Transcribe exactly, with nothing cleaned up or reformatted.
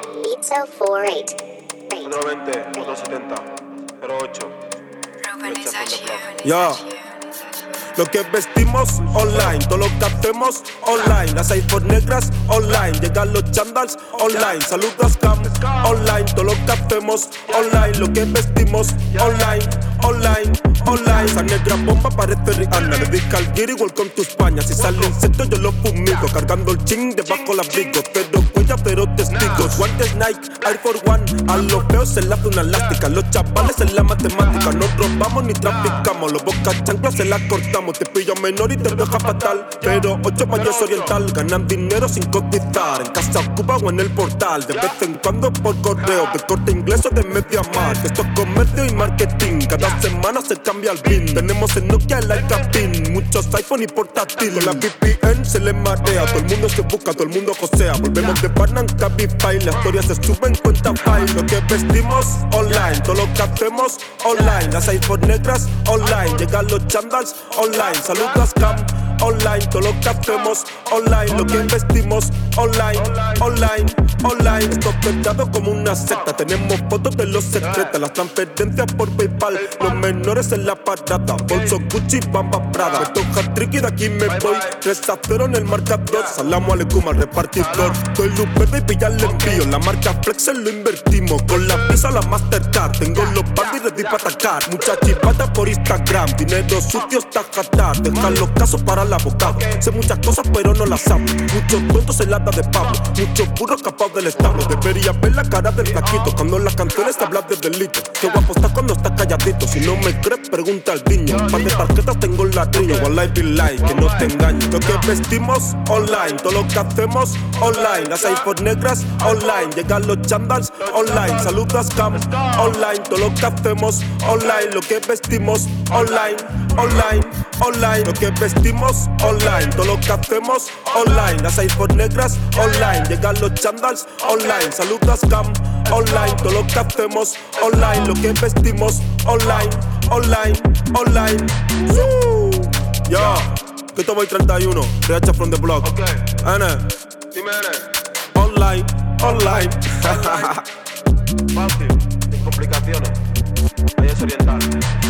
Pizza cuarenta y ocho. cuatro veinte, cuatro setenta, cero ocho. Yo. Lo que vestimos online, todo lo que hacemos online. Las iPhone negras online, llegan los chandals online. Saludos cam online, todo lo que hacemos online. Lo que vestimos online, online, online. Esa negra bomba parece Rihanna. Le dedica al Giri, welcome to España. Si sale insecto yo lo fumigo, cargando el ching debajo el abrigo. Cero huella, cero testigos. Guantes Nike, Air Force One. A los feos se le hace una elástica. Los chavales en la matemática. No robamos ni traficamos. Los bocas chanclas se las cortamos. Te pillo menor y te deja fatal. Pero ocho paños oriental ganan dinero sin cotizar. En casa Cuba o en el portal. De vez en cuando por correo. De corte inglés o de media mar. Esto es comercio y marketing. Cada semana se cambia el pin. Tenemos en Nokia el Leica Pin. Muchos iPhone y portátil. Con la V P N se les marea. Todo el mundo se busca, todo el mundo josea. Volvemos de Panam, Cabify. La historia se sube en cuenta file. Lo que vestimos online. Todo lo que hacemos online. Las iPhone negras online. Llegan los chandals online. Saludos cam online, todo lo que hacemos online, lo que investimos online, online, online. Esto pegado como una secta, tenemos fotos de los secretos, las transferencias por PayPal, los menores en la parada, bolso Gucci, Bamba Prada. Me toca tricky, de aquí me voy, tres a cero en el marcador, salamo aleikum al repartidor. Doy luz verde y pillar el envío, la marca Flexel lo invertimos, con la Visa la Mastercard, tengo los bandis ready para atacar, mucha chipata por Instagram, dinero sucio está jatar, dejar los casos para el abogado. Sé muchas cosas pero no las amo. Muchos tontos en lata de Pablo, muchos burros capados del establo. Debería ver la cara del flaquito cuando en las canciones hablas de delito. Qué guapo estás cuando estás calladito. Si no me crees, pregunta al niño. Un par de tarjetas tengo en ladrillo. Wallahi billahi, que no te engaño. Lo que vestimos online, todo lo que hacemos online. Las iPhone negras online, llegan los chandals online. Saludos cam online, todo lo que hacemos online. Lo que vestimos online, online, online. Lo que vestimos online, todo lo que hacemos online. Las iPhone negras online, llegan los chandals online. Saludos cam online, todo lo que hacemos online. Lo que vestimos online, online, online. Woo. Yo, que tomo treinta y uno, T H from the block. Ok, N, dime N. online, online. Fácil, sin complicaciones. Ahí es oriental.